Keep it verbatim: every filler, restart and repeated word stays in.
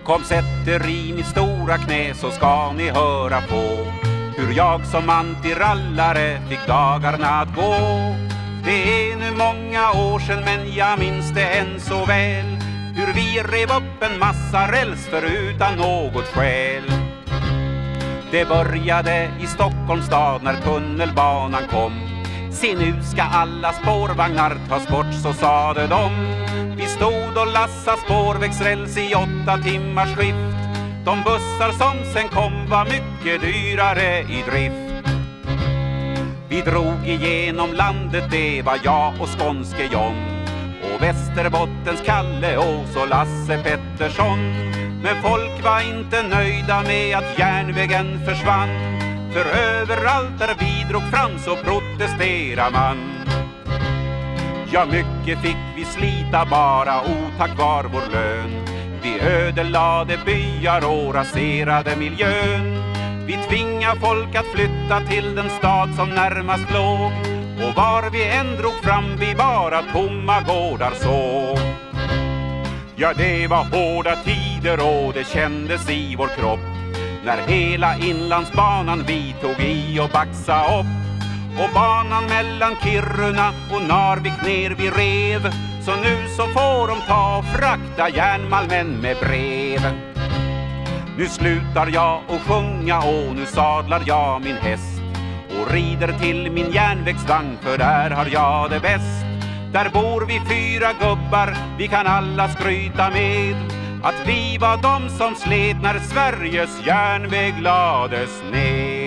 Kom sätter i mitt stora knä så ska ni höra på hur jag som antirallare fick dagarna att gå. Det är nu många år sedan men jag minns det än så väl, hur vi rev upp en massa räls för utan något skäl. Det började i Stockholms stad när tunnelbanan kom. Se nu ska alla spårvagnar tas bort, så sade de. Vi stod och lassa spårvägsräls i åtta timmars skift. De bussar som sen kom var mycket dyrare i drift. Vi drog igenom landet, det var jag och skånske John och Västerbottens Kalle och så Lasse Pettersson. Men folk var inte nöjda med att järnvägen försvann, för överallt där vi drog fram så protesterar man. Ja, mycket fick vi slita bara, o tack var vår lön. Vi ödelade byar och raserade miljön. Vi tvingade folk att flytta till den stad som närmast låg, och var vi än drog fram vi bara tomma gårdar såg. Ja, det var hårda tider och det kändes i vår kropp när hela inlandsbanan vi tog i och baxa upp. Och banan mellan Kiruna och Narvik ner vi rev, så nu så får de ta och frakta järnmalmen med brev. Nu slutar jag och sjunga och nu sadlar jag min häst och rider till min järnvägsvagn, för där har jag det bäst. Där bor vi fyra gubbar, vi kan alla skryta med att vi var de som slet när Sveriges järnväg lades ner.